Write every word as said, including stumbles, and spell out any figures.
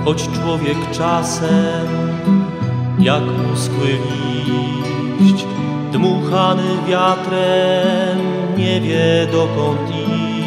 choć człowiek czasem jak uschły liść, dmuchany wiatrem nie wie dokąd iść.